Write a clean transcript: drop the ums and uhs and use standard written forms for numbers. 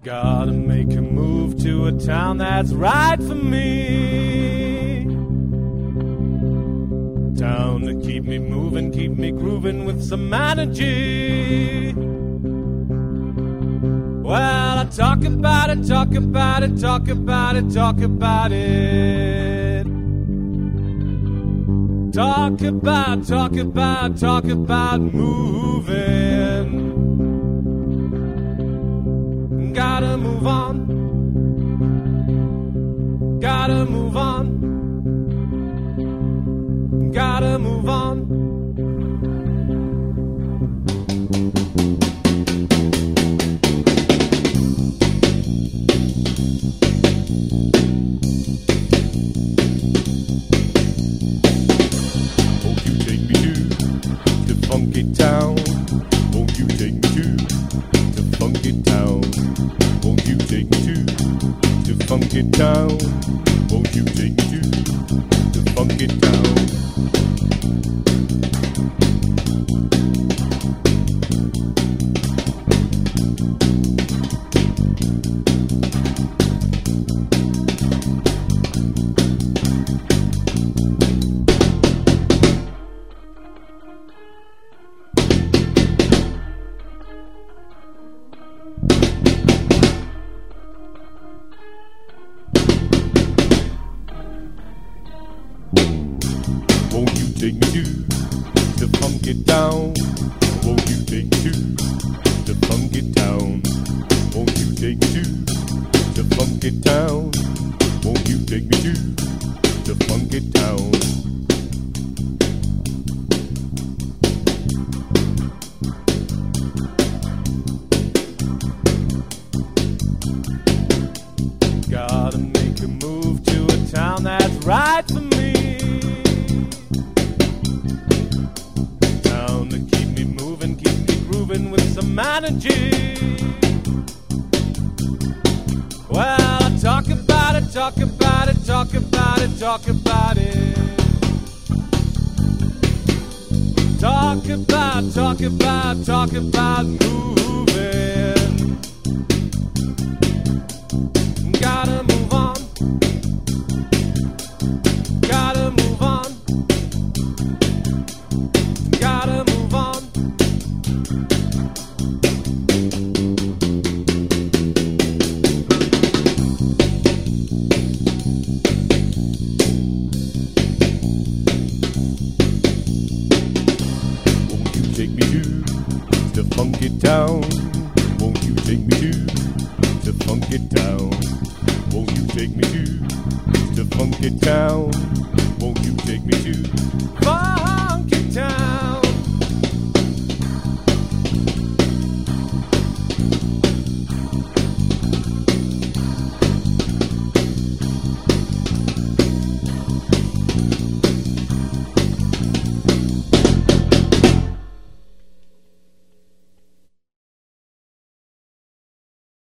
Gotta make a move to a town that's right for me. Town to keep me moving, keep me grooving with some energy. Well, I talk about it, talk about it, talk about it, talk about it. Talk about, talk about, talk about moving. Gotta move on. Gotta move on. Gotta move on. Won't you take me to the funky town? Won't you take me to the funky town? Won't you take me to the funky town? Won't you take me to the funky town? Won't you take me to the funky town? Won't you take me to the funky town? Won't you take me to the funky town? Won't you take me to the funky town? Gotta make a move to a town that's right for me. Town to keep me moving, keep me grooving with some energy. Well, I talk about it, talk about it, talk about it, talk about it. Talk about, talk about, talk about moving. Gotta move on. Gotta move on. Gotta move on. Won't you take me to the funky town? Won't you take me to the funky town? Won't you take me to the funky town? Won't you take me to